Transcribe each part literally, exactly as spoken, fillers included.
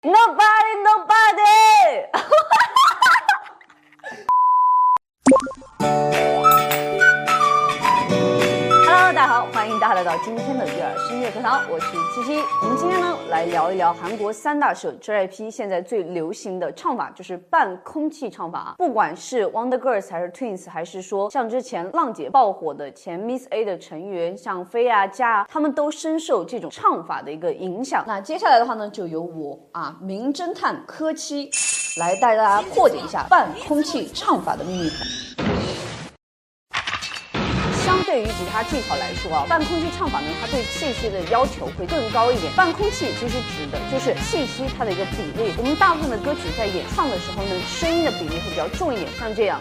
Nobody, nobody 。Hello， 大家好，欢迎大家来到今天的第二深夜课堂，我是七七。我们今天呢来聊一聊韩国三大社 J Y P 现在最流行的唱法，就是半空气唱法。不管是 Wonder Girls 还是 Twins， 还是说像之前浪姐爆火的前 Miss A 的成员，像飞啊、佳啊，他们都深受这种唱法的一个影响。那接下来的话呢，就由我啊名侦探柯七来带大家破解一下半空气唱法的秘密。相对于吉他技巧来说啊，半空气唱法呢，它对气息的要求会更高一点。半空气其实指的就是气息它的一个比例。我们大部分的歌曲在演唱的时候呢，声音的比例会比较重一点，像这样。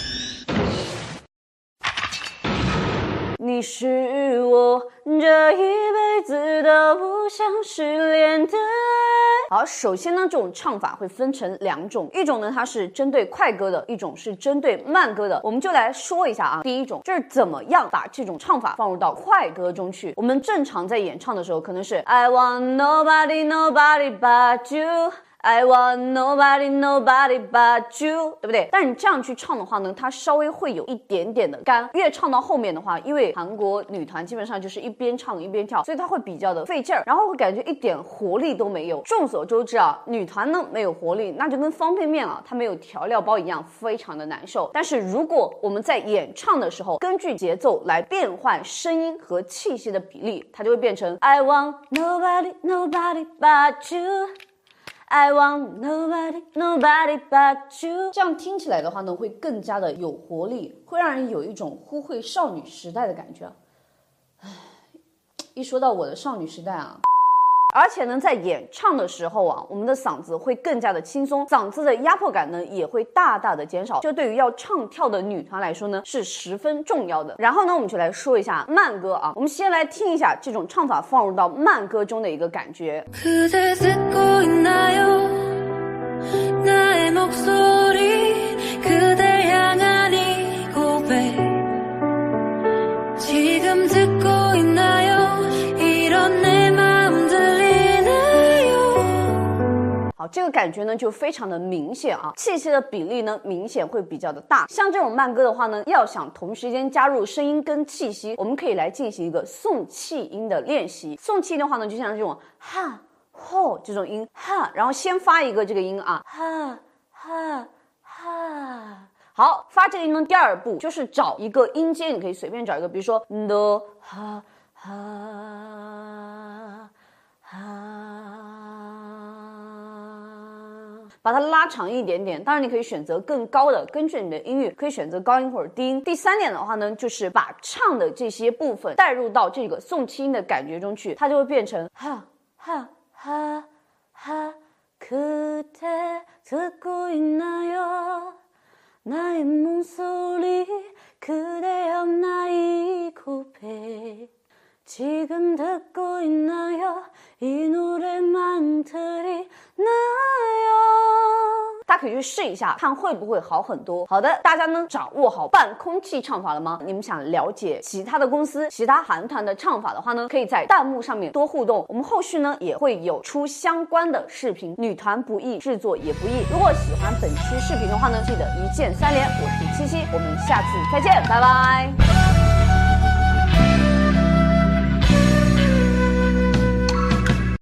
你是我这一辈子都不想失联的爱。好，首先呢，这种唱法会分成两种，一种呢它是针对快歌的，一种是针对慢歌的。我们就来说一下啊，第一种就是怎么样把这种唱法放入到快歌中去。我们正常在演唱的时候，可能是 I want nobody nobody but you。I want nobody, nobody but you， 对不对？但你这样去唱的话呢，它稍微会有一点点的干。越唱到后面的话，因为韩国女团基本上就是一边唱一边跳，所以它会比较的费劲儿，然后会感觉一点活力都没有。众所周知啊，女团呢没有活力，那就跟方便面啊它没有调料包一样，非常的难受。但是如果我们在演唱的时候，根据节奏来变换声音和气息的比例，它就会变成 I want nobody, nobody but you。I want nobody, nobody but you。 这样听起来的话呢，会更加的有活力，会让人有一种呼会少女时代的感觉。唉，一说到我的少女时代啊，而且呢，在演唱的时候啊，我们的嗓子会更加的轻松，嗓子的压迫感呢也会大大的减少。这对于要唱跳的女团来说呢，是十分重要的。然后呢，我们就来说一下慢歌啊，我们先来听一下这种唱法放入到慢歌中的一个感觉。好，这个感觉呢就非常的明显啊，气息的比例呢明显会比较的大。像这种慢歌的话呢，要想同时间加入声音跟气息，我们可以来进行一个送气音的练习。送气的话呢，就像这种哈吼这种音哈，然后先发一个这个音啊，哈哈哈。好，发这个音呢，第二步就是找一个音阶，你可以随便找一个，比如说 no 哈哈哈。把它拉长一点点，当然你可以选择更高的，根据你的音域可以选择高音或者低音。第三点的话呢，就是把唱的这些部分带入到这个送气音的感觉中去，它就会变成哈哈哈哈그대 듣고 있나요 나의 목소리 그대여 나의 코페 지금 듣고 있나요 이 노래만 들리나요。 大家可以去试一下，看会不会好很多。好的，大家呢掌握好半空气唱法了吗？你们想了解其他的公司、其他韩团的唱法的话呢，可以在弹幕上面多互动。我们后续呢也会有出相关的视频，女团不易，制作也不易。如果喜欢本期视频的话呢，记得一键三连。我是七七，我们下次再见，拜拜。